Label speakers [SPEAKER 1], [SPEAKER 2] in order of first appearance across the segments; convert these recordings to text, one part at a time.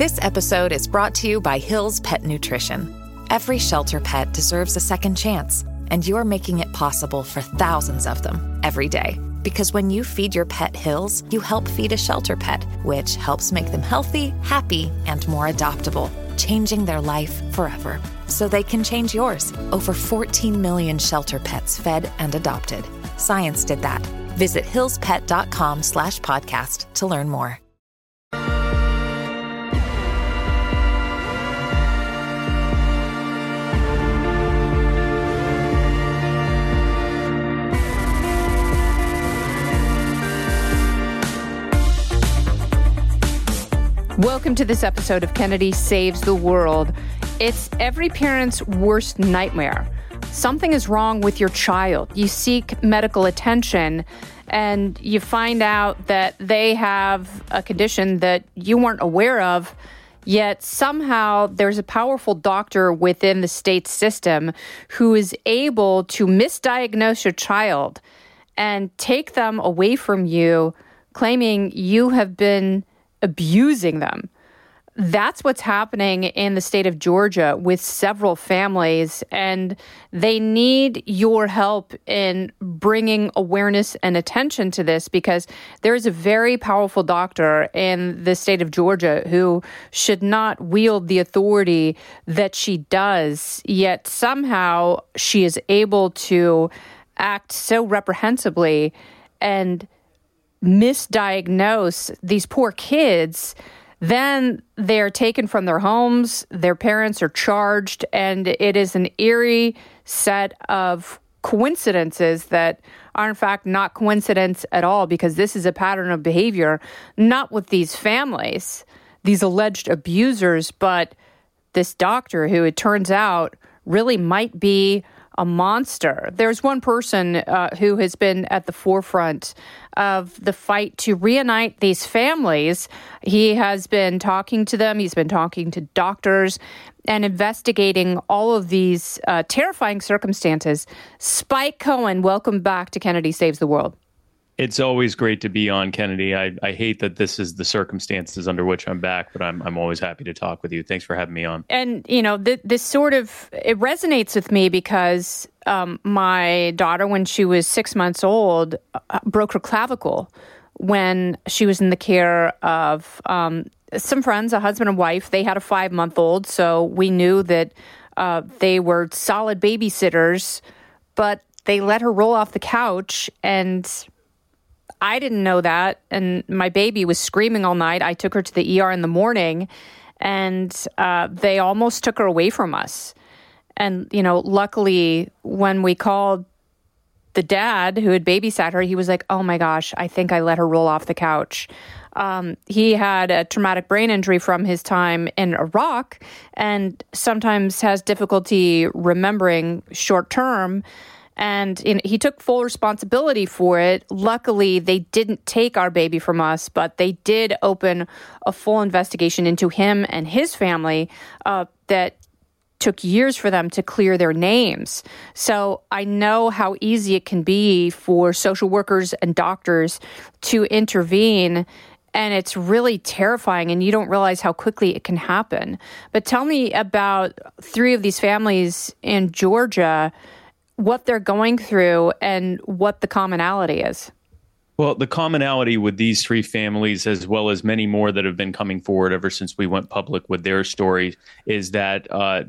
[SPEAKER 1] This episode is brought to you by Hill's Pet Nutrition. Every shelter pet deserves a second chance, and you're making it possible for thousands of them every day. Because when you feed your pet Hill's, you help feed a shelter pet, which helps make them healthy, happy, and more adoptable, changing their life forever. So they can change yours. Over 14 million shelter pets fed and adopted. Science did that. Visit hillspet.com/podcast to learn more.
[SPEAKER 2] Welcome to this episode of Kennedy Saves the World. It's every parent's worst nightmare. Something is wrong with your child. You seek medical attention and you find out that they have a condition that you weren't aware of, yet somehow there's a powerful doctor within the state system who is able to misdiagnose your child and take them away from you, claiming you have been abusing them. That's what's happening in the state of Georgia with several families, and they need your help in bringing awareness and attention to this because there is a very powerful doctor in the state of Georgia who should not wield the authority that she does, yet somehow she is able to act so reprehensibly and misdiagnose these poor kids. Then they're taken from their homes, their parents are charged, and it is an eerie set of coincidences that are in fact not coincidence at all, because this is a pattern of behavior, not with these families, these alleged abusers, but this doctor who it turns out really might be a monster. There's one person who has been at the forefront of the fight to reunite these families. He has been talking to them. He's been talking to doctors and investigating all of these terrifying circumstances. Spike Cohen, welcome back to Kennedy Saves the World.
[SPEAKER 3] It's always great to be on, Kennedy. I hate that this is the circumstances under which I'm back, but I'm always happy to talk with you. Thanks for having me on.
[SPEAKER 2] And, you know, this sort of, it resonates with me because my daughter, when she was 6 months old, broke her clavicle when she was in the care of some friends, a husband and wife. They had a 5-month-old, so we knew that they were solid babysitters, but they let her roll off the couch, and I didn't know that, and my baby was screaming all night. I took her to the ER in the morning, and they almost took her away from us. And, you know, luckily, when we called the dad who had babysat her, he was like, oh my gosh, I think I let her roll off the couch. He had a traumatic brain injury from his time in Iraq and sometimes has difficulty remembering short term. And he took full responsibility for it. Luckily, they didn't take our baby from us, but they did open a full investigation into him and his family that took years for them to clear their names. So I know how easy it can be for social workers and doctors to intervene, and it's really terrifying, and you don't realize how quickly it can happen. But tell me about 3 of these families in Georgia, what they're going through and what the commonality is.
[SPEAKER 3] Well, the commonality with these 3 families, as well as many more that have been coming forward ever since we went public with their stories, is that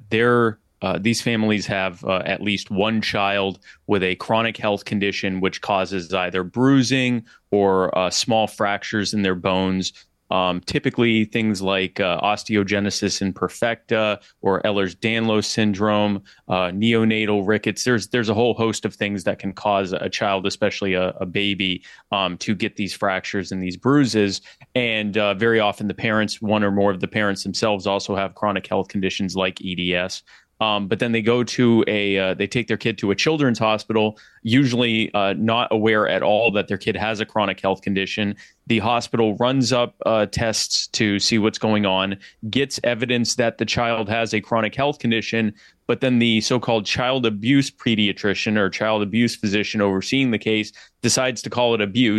[SPEAKER 3] these families have at least one child with a chronic health condition which causes either bruising or small fractures in their bones. Typically things like osteogenesis imperfecta or Ehlers-Danlos syndrome, neonatal rickets. There's a whole host of things that can cause a child, especially a baby, to get these fractures and these bruises. And very often the parents, one or more of the parents themselves, also have chronic health conditions like EDS. But then they go to they take their kid to a children's hospital, usually not aware at all that their kid has a chronic health condition. The hospital runs up tests to see what's going on, gets evidence that the child has a chronic health condition, but then the so-called child abuse pediatrician or child abuse physician overseeing the case decides to call it abuse,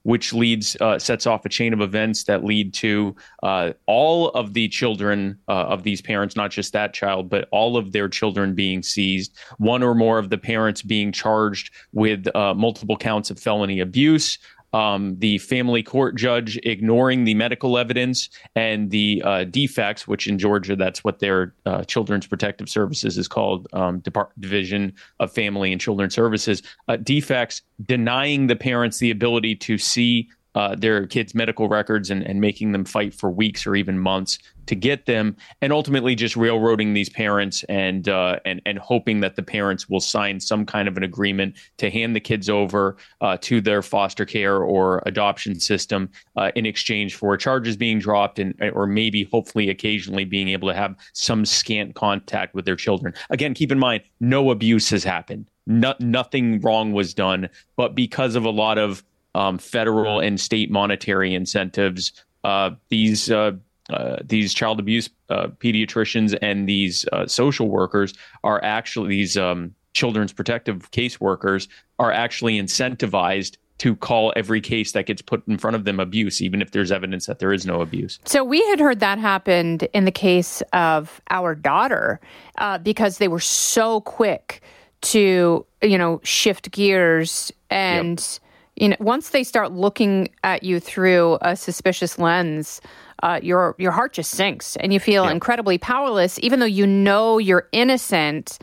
[SPEAKER 3] which sets off a chain of events that lead to all of the children of these parents, not just that child, but all of their children being seized, one or more of the parents being charged with multiple counts of felony abuse, the family court judge ignoring the medical evidence and the defects, which in Georgia, that's what their Children's Protective Services is called, Division of Family and Children's Services, defects denying the parents the ability to see their kids' medical records and making them fight for weeks or even months to get them, and ultimately just railroading these parents and hoping that the parents will sign some kind of an agreement to hand the kids over to their foster care or adoption system in exchange for charges being dropped or maybe hopefully occasionally being able to have some scant contact with their children. Again, keep in mind, no abuse has happened. Nothing wrong was done, but because of a lot of federal and state monetary incentives, these child abuse pediatricians and these social workers are actually, these children's protective caseworkers are actually incentivized to call every case that gets put in front of them abuse, even if there's evidence that there is no abuse.
[SPEAKER 2] So we had heard that happened in the case of our daughter because they were so quick to, shift gears and... once they start looking at you through a suspicious lens, your heart just sinks and you feel incredibly powerless, even though you're innocent.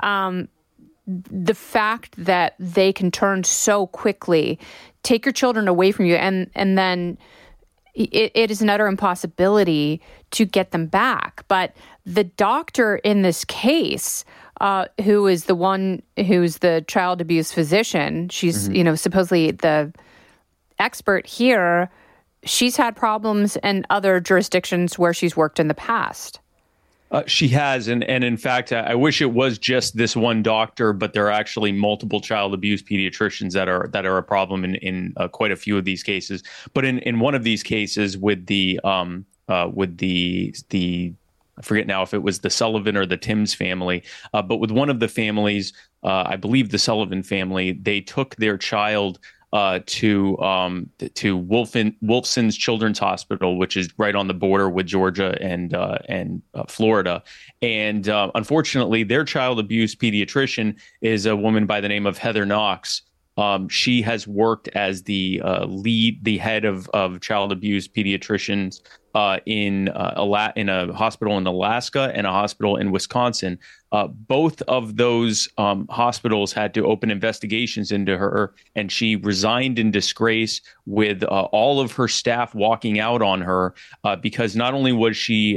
[SPEAKER 2] The fact that they can turn so quickly, take your children away from you, and then it is an utter impossibility to get them back. But the doctor in this case, who is the one who's the child abuse physician, she's, supposedly the expert here, she's had problems in other jurisdictions where she's worked in the past.
[SPEAKER 3] She has. And in fact, I wish it was just this one doctor, but there are actually multiple child abuse pediatricians that are a problem in quite a few of these cases. But in one of these cases with the I forget now if it was the Sullivan or the Timms family, but with one of the families, I believe the Sullivan family, they took their child to Wolfson's Children's Hospital, which is right on the border with Georgia and Florida. And unfortunately, their child abuse pediatrician is a woman by the name of Heather Knox. She has worked as the head of child abuse pediatricians in a hospital in Alaska and a hospital in Wisconsin. Both of those hospitals had to open investigations into her, and she resigned in disgrace with all of her staff walking out on her because not only was she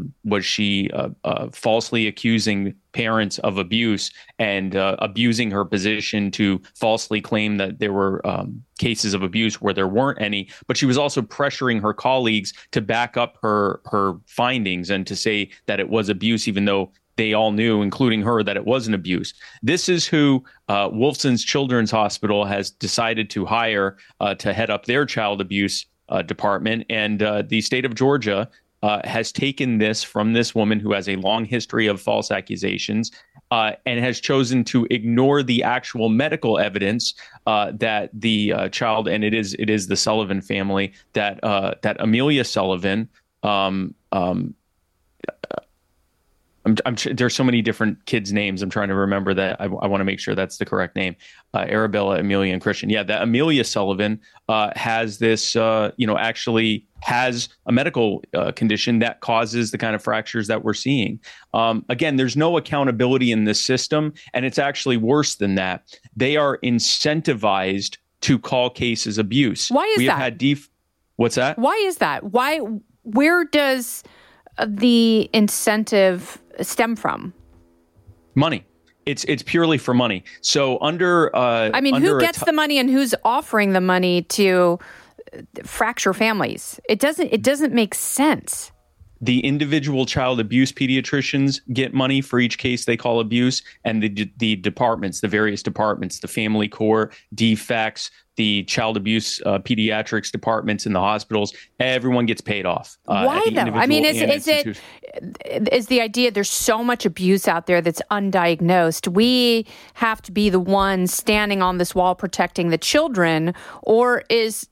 [SPEAKER 3] falsely accusing parents of abuse and abusing her position to falsely claim that there were cases of abuse where there weren't any, but she was also pressuring her colleagues to back up her findings and to say that it was abuse, even though they all knew, including her, that it wasn't abuse. This is who Wolfson's Children's Hospital has decided to hire to head up their child abuse department. And the state of Georgia has taken this from this woman who has a long history of false accusations and has chosen to ignore the actual medical evidence that the child, and it is the Sullivan family, that Amelia Sullivan, there's so many different kids' names. I'm trying to remember that. I want to make sure that's the correct name. Arabella, Amelia, and Christian. Yeah, that Amelia Sullivan has this, actually has a medical condition that causes the kind of fractures that we're seeing. Again, there's no accountability in this system, and it's actually worse than that. They are incentivized to call cases abuse.
[SPEAKER 2] Why is that?
[SPEAKER 3] What's that?
[SPEAKER 2] Why is that? Where does the incentive stem from?
[SPEAKER 3] Money. It's purely for money. So who gets
[SPEAKER 2] the money and who's offering the money to fracture families? It doesn't make sense.
[SPEAKER 3] The individual child abuse pediatricians get money for each case they call abuse, and the departments, the various departments, the family court, defects, the child abuse pediatrics departments in the hospitals, everyone gets paid off.
[SPEAKER 2] Why though? I mean, is the idea there's so much abuse out there that's undiagnosed? We have to be the ones standing on this wall protecting the children, or is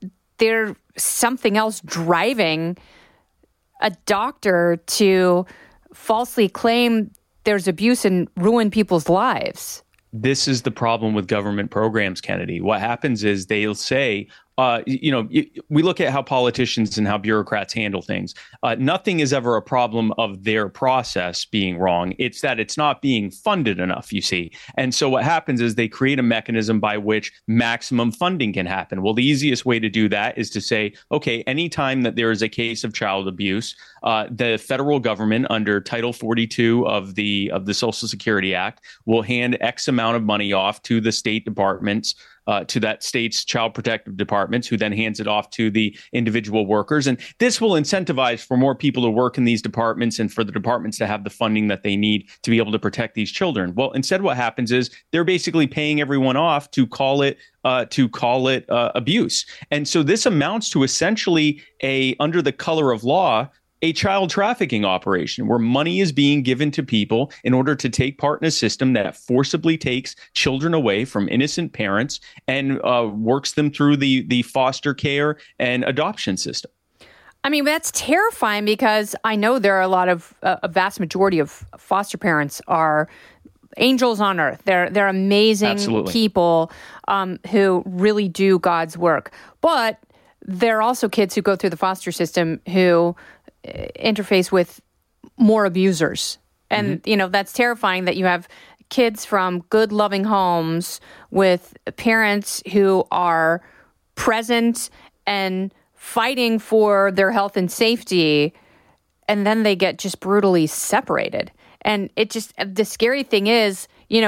[SPEAKER 2] there something else driving a doctor to falsely claim there's abuse and ruin people's lives?
[SPEAKER 3] This is the problem with government programs, Kennedy. What happens is they'll say, we look at how politicians and how bureaucrats handle things. Nothing is ever a problem of their process being wrong. It's that it's not being funded enough, you see. And so what happens is they create a mechanism by which maximum funding can happen. Well, the easiest way to do that is to say, okay, anytime that there is a case of child abuse, the federal government under Title 42 of the Social Security Act will hand X amount of money off to the state departments, to that state's child protective departments, who then hands it off to the individual workers. And this will incentivize for more people to work in these departments and for the departments to have the funding that they need to be able to protect these children. Well, instead, what happens is they're basically paying everyone off to call it abuse. And so this amounts to essentially under the color of law, a child trafficking operation where money is being given to people in order to take part in a system that forcibly takes children away from innocent parents and works them through the foster care and adoption system.
[SPEAKER 2] I mean, that's terrifying because I know there are a vast majority of foster parents are angels on earth. They're amazing
[SPEAKER 3] Absolutely.
[SPEAKER 2] People who really do God's work. But there are also kids who go through the foster system who interface with more abusers. And, that's terrifying that you have kids from good, loving homes with parents who are present and fighting for their health and safety, and then they get just brutally separated. And the scary thing is,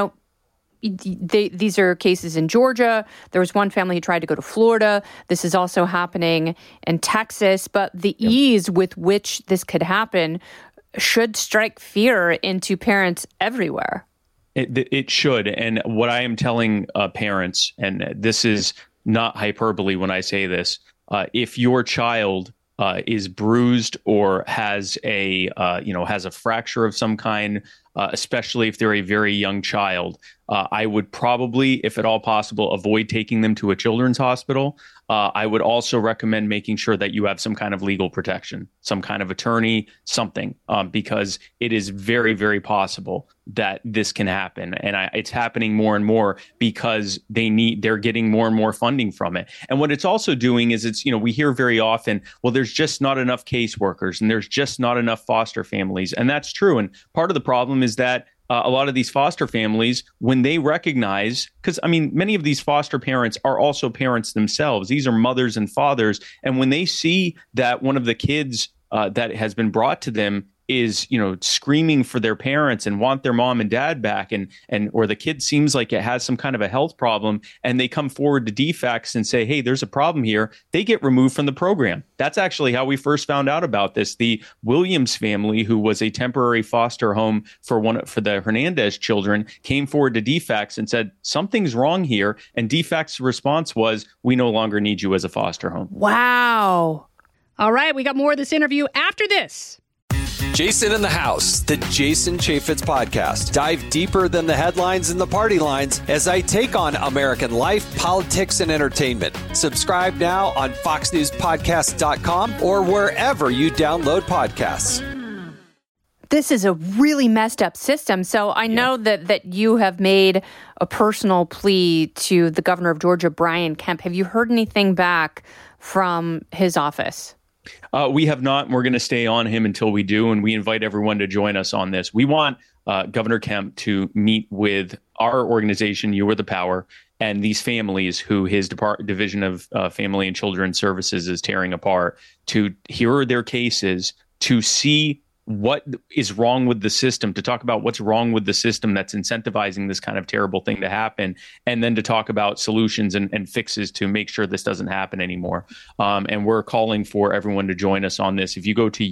[SPEAKER 2] these are cases in Georgia. There was one family who tried to go to Florida. This is also happening in Texas. But the ease with which this could happen should strike fear into parents everywhere.
[SPEAKER 3] It should. And what I am telling parents, and this is not hyperbole when I say this, if your child is bruised or has a fracture of some kind, especially if they're a very young child, I would probably, if at all possible, avoid taking them to a children's hospital. I would also recommend making sure that you have some kind of legal protection, some kind of attorney, something, because it is very, very possible that this can happen. And it's happening more and more because they're getting more and more funding from it. And what it's also doing is we hear very often, well, there's just not enough caseworkers and there's just not enough foster families. And that's true. And part of the problem is that a lot of these foster families, when they recognize, because many of these foster parents are also parents themselves. These are mothers and fathers. And when they see that one of the kids that has been brought to them is, screaming for their parents and want their mom and dad back, or the kid seems like it has some kind of a health problem, and they come forward to DFACS and say, hey, there's a problem here, they get removed from the program. That's actually how we first found out about this. The Williams family, who was a temporary foster home for the Hernandez children, came forward to DFACS and said, something's wrong here. And DFACS' response was, we no longer need you as a foster home.
[SPEAKER 2] Wow.
[SPEAKER 4] All right, we got more of this interview after this.
[SPEAKER 5] Jason in the House, the Jason Chaffetz Podcast. Dive deeper than the headlines and the party lines as I take on American life, politics, and entertainment. Subscribe now on foxnewspodcast.com or wherever you download podcasts.
[SPEAKER 2] This is a really messed up system. So I know that you have made a personal plea to the governor of Georgia, Brian Kemp. Have you heard anything back from his office?
[SPEAKER 3] We have not, and we're going to stay on him until we do, and we invite everyone to join us on this. We want Governor Kemp to meet with our organization, You Are the Power, and these families who his Division of Family and Children's Services is tearing apart, to hear their cases, to see what is wrong with the system, to talk about what's wrong with the system that's incentivizing this kind of terrible thing to happen, and then to talk about solutions and fixes to make sure this doesn't happen anymore. And we're calling for everyone to join us on this. If you go to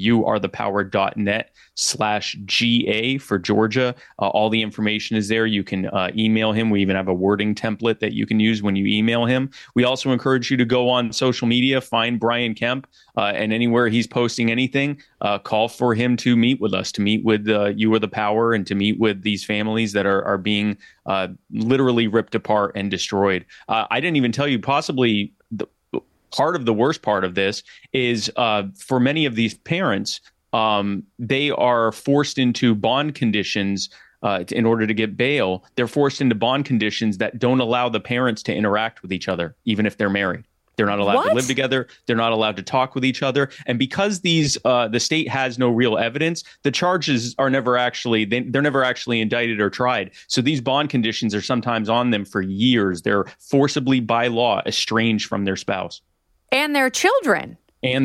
[SPEAKER 3] youarethepower.net/GA for Georgia, all the information is there. You can email him. We even have a wording template that you can use when you email him. We also encourage you to go on social media, find Brian Kemp, and anywhere he's posting anything, call for him to meet with us, to meet with You Are the Power, and to meet with these families that are being literally ripped apart and destroyed. I didn't even tell you, possibly part of the worst part of this is for many of these parents, they are forced into bond conditions in order to get bail. They're forced into bond conditions that don't allow the parents to interact with each other, even if they're married. They're not allowed to live together. They're not allowed to talk with each other. And because the state has no real evidence, the charges are never actually, they're never actually indicted or tried. So these bond conditions are sometimes on them for years. They're forcibly by law estranged from their spouse.
[SPEAKER 2] And their children.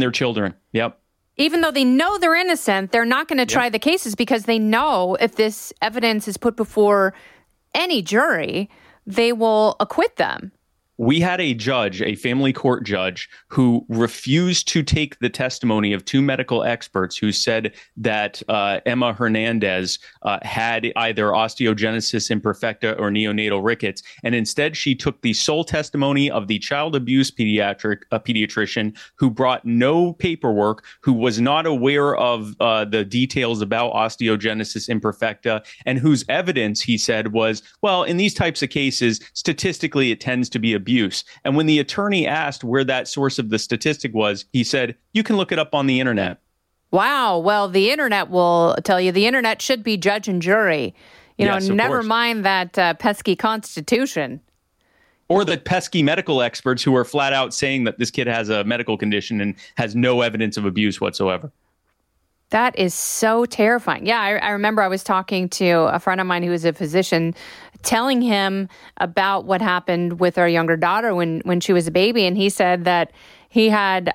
[SPEAKER 3] Yep.
[SPEAKER 2] Even though they know they're innocent, they're not going to try the cases because they know if this evidence is put before any jury, they will acquit them.
[SPEAKER 3] We had a judge, a family court judge, who refused to take the testimony of two medical experts who said that Emma Hernandez had either osteogenesis imperfecta or neonatal rickets. And instead, she took the sole testimony of the child abuse pediatrician who brought no paperwork, who was not aware of the details about osteogenesis imperfecta, and whose evidence, he said, was, well, in these types of cases, statistically, it tends to be abuse. And when the attorney asked where that source of the statistic was, he said, you can look it up on the internet.
[SPEAKER 2] Wow. Well, the internet will tell you the internet should be judge and jury.
[SPEAKER 3] Yes,
[SPEAKER 2] never
[SPEAKER 3] course.
[SPEAKER 2] mind that pesky Constitution.
[SPEAKER 3] Or the pesky medical experts who are flat out saying that this kid has a medical condition and has no evidence of abuse whatsoever.
[SPEAKER 2] That is so terrifying. Yeah, I remember I was talking to a friend of mine who is a physician, telling him about what happened with our younger daughter when she was a baby. And he said that he had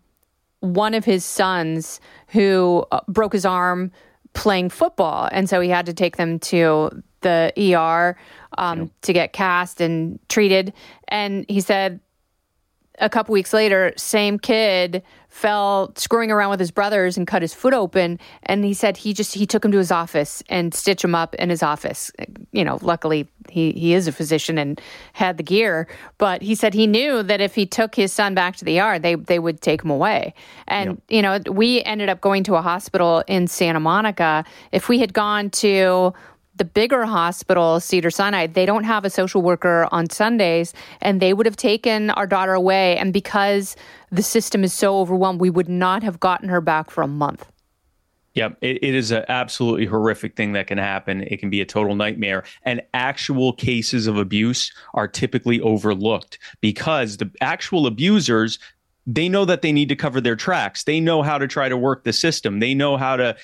[SPEAKER 2] one of his sons who broke his arm playing football. And so he had to take them to the ER to get cast and treated. And he said a couple weeks later, same kid fell screwing around with his brothers and cut his foot open. And he said he took him to his office and stitched him up in his office. Luckily he is a physician and had the gear, but he said he knew that if he took his son back to the ER, they would take him away. And, we ended up going to a hospital in Santa Monica. If we had gone to the bigger hospital, Cedars-Sinai, they don't have a social worker on Sundays, and they would have taken our daughter away. And because the system is so overwhelmed, we would not have gotten her back for a month.
[SPEAKER 3] Yeah, it is an absolutely horrific thing that can happen. It can be a total nightmare. And actual cases of abuse are typically overlooked because the actual abusers, they know that they need to cover their tracks. They know how to try to work the system. They know how to,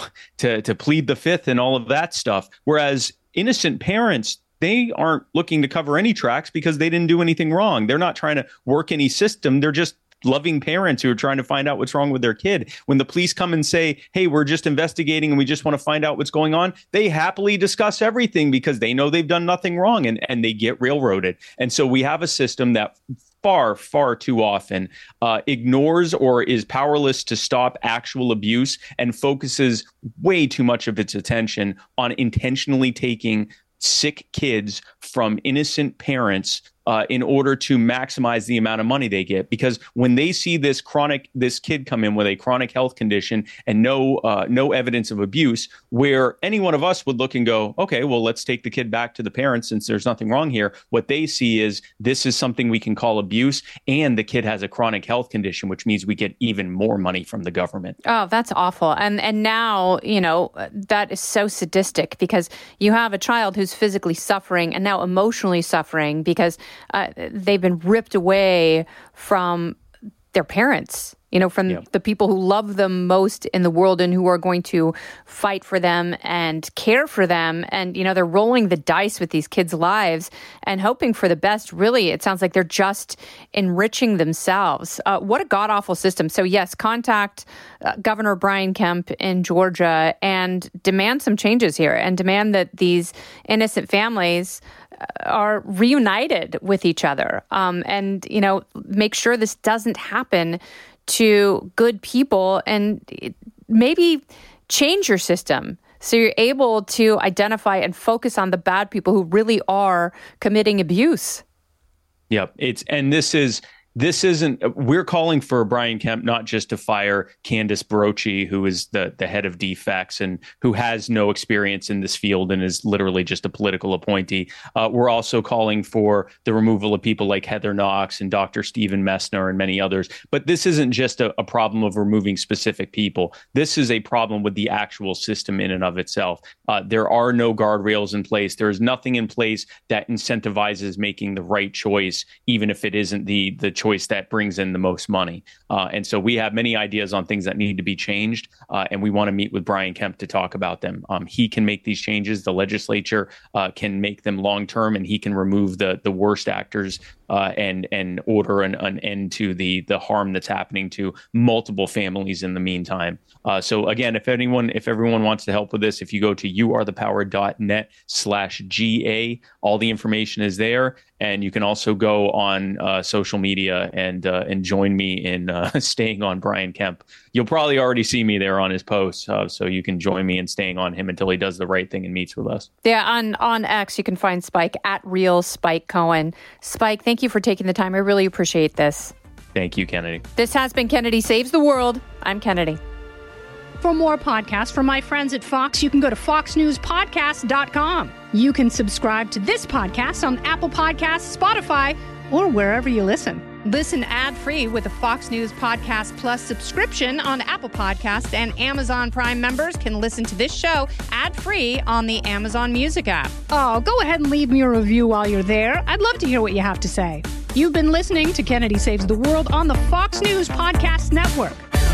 [SPEAKER 3] to plead the fifth and all of that stuff. Whereas innocent parents, they aren't looking to cover any tracks because they didn't do anything wrong. They're not trying to work any system. They're just loving parents who are trying to find out what's wrong with their kid. When the police come and say, hey, we're just investigating and we just want to find out what's going on, they happily discuss everything because they know they've done nothing wrong and they get railroaded. And so we have a system that far, far too often ignores or is powerless to stop actual abuse and focuses way too much of its attention on intentionally taking sick kids from innocent parents in order to maximize the amount of money they get. Because when they see this kid come in with a chronic health condition and no evidence of abuse, where any one of us would look and go, okay, well, let's take the kid back to the parents since there's nothing wrong here. What they see is this is something we can call abuse, and the kid has a chronic health condition, which means we get even more money from the government.
[SPEAKER 2] Oh, that's awful. And now, that is so sadistic because you have a child who's physically suffering and now emotionally suffering because they've been ripped away from their parents, from the people who love them most in the world and who are going to fight for them and care for them. And, they're rolling the dice with these kids' lives and hoping for the best. Really, it sounds like they're just enriching themselves. What a god-awful system. So, yes, contact Governor Brian Kemp in Georgia and demand some changes here and demand that these innocent families are reunited with each other and, make sure this doesn't happen to good people and maybe change your system so you're able to identify and focus on the bad people who really are committing abuse.
[SPEAKER 3] Yep. This this isn't, we're calling for Brian Kemp not just to fire Candace Barocci, who is the head of DFACS and who has no experience in this field and is literally just a political appointee. We're also calling for the removal of people like Heather Knox and Dr. Stephen Messner and many others. But this isn't just a problem of removing specific people. This is a problem with the actual system in and of itself. There are no guardrails in place. There is nothing in place that incentivizes making the right choice, even if it isn't the choice that brings in the most money. And so we have many ideas on things that need to be changed, and we want to meet with Brian Kemp to talk about them. He can make these changes. The legislature can make them long-term, and he can remove the worst actors and order an end to the harm that's happening to multiple families in the meantime. So again, if everyone wants to help with this, if you go to youarethepower.net/GA, all the information is there. And you can also go on social media and join me in staying on Brian Kemp. You'll probably already see me there on his posts, so you can join me in staying on him until he does the right thing and meets with us.
[SPEAKER 2] Yeah, on X, you can find Spike at Real Spike Cohen. Spike, thank you for taking the time. I really appreciate this.
[SPEAKER 3] Thank you, Kennedy.
[SPEAKER 2] This has been Kennedy Saves the World. I'm Kennedy.
[SPEAKER 4] For more podcasts from my friends at Fox, you can go to foxnewspodcast.com. You can subscribe to this podcast on Apple Podcasts, Spotify, or wherever you listen. Listen ad-free with a Fox News Podcast Plus subscription on Apple Podcasts, and Amazon Prime members can listen to this show ad-free on the Amazon Music app. Oh, go ahead and leave me a review while you're there. I'd love to hear what you have to say. You've been listening to Kennedy Saves the World on the Fox News Podcast Network.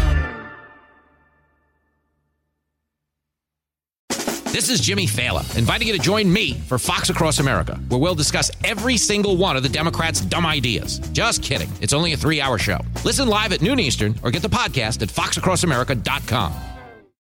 [SPEAKER 6] This is Jimmy Fallon, inviting you to join me for Fox Across America, where we'll discuss every single one of the Democrats' dumb ideas. Just kidding. It's only a 3-hour show. Listen live at noon Eastern or get the podcast at foxacrossamerica.com.